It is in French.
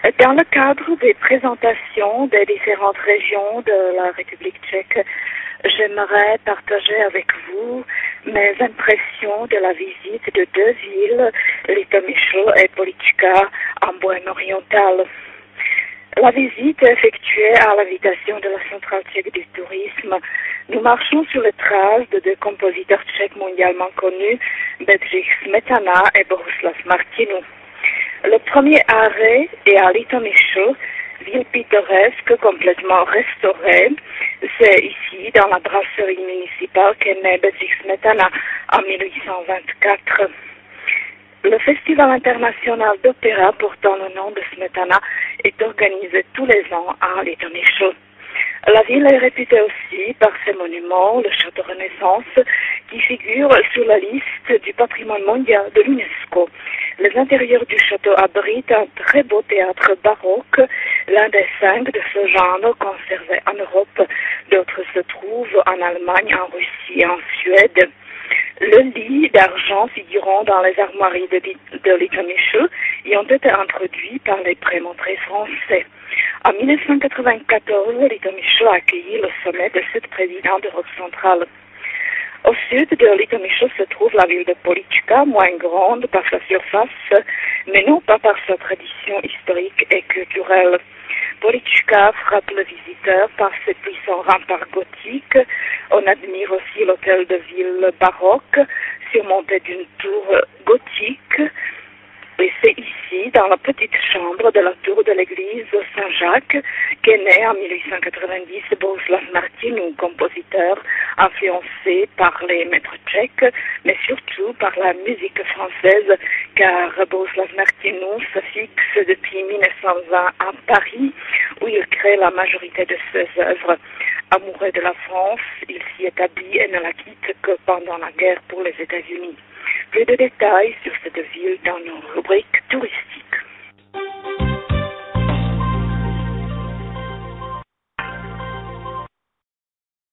Dans le cadre des présentations des différentes régions de la République tchèque, j'aimerais partager avec vous mes impressions de la visite de deux villes, Litomyšl et Polička, en Bohême orientale. La visite est effectuée à l'invitation de la Centrale tchèque du tourisme. Nous marchons sur les traces de deux compositeurs tchèques mondialement connus, Bedřich Smetana et Bohuslav Martinů. Le premier arrêt est à Litomyšl, ville pittoresque complètement restaurée. C'est ici, dans la brasserie municipale, qu'est né Bedřich Smetana en 1824. Le Festival international d'opéra portant le nom de Smetana est organisé tous les ans à Litomyšl. La ville est réputée aussi par ses monuments, le château Renaissance, qui figure sur la liste du patrimoine mondial de l'UNESCO. Les intérieurs du château abritent un très beau théâtre baroque, l'un des 5 de ce genre conservé en Europe. D'autres se trouvent en Allemagne, en Russie et en Suède. Le lit d'argent figurant dans les armoiries de Litomyšl y ont été introduits par les prémontrés français. En 1994, Litomyšl a accueilli le sommet de 7 présidents d'Europe centrale. Au sud de Litomyšl se trouve la ville de Polička, moins grande par sa surface, mais non pas par sa tradition historique et culturelle. Polička frappe le visiteur par ses puissants remparts gothiques. On admire aussi l'hôtel de ville baroque, surmonté d'une tour gothique. Et c'est ici, dans la petite chambre de la tour de l'église Saint-Jacques, qu'est né en 1890 Bohuslav Martinů, compositeur influencé par les maîtres tchèques, mais surtout par la musique française, car Bohuslav Martinů se fixe depuis 1920 à Paris, où il crée la majorité de ses œuvres. Amoureux de la France, il s'y établit et ne la quitte que pendant la guerre pour les États-Unis. Plus de détails sur cette ville dans nos rubriques touristiques.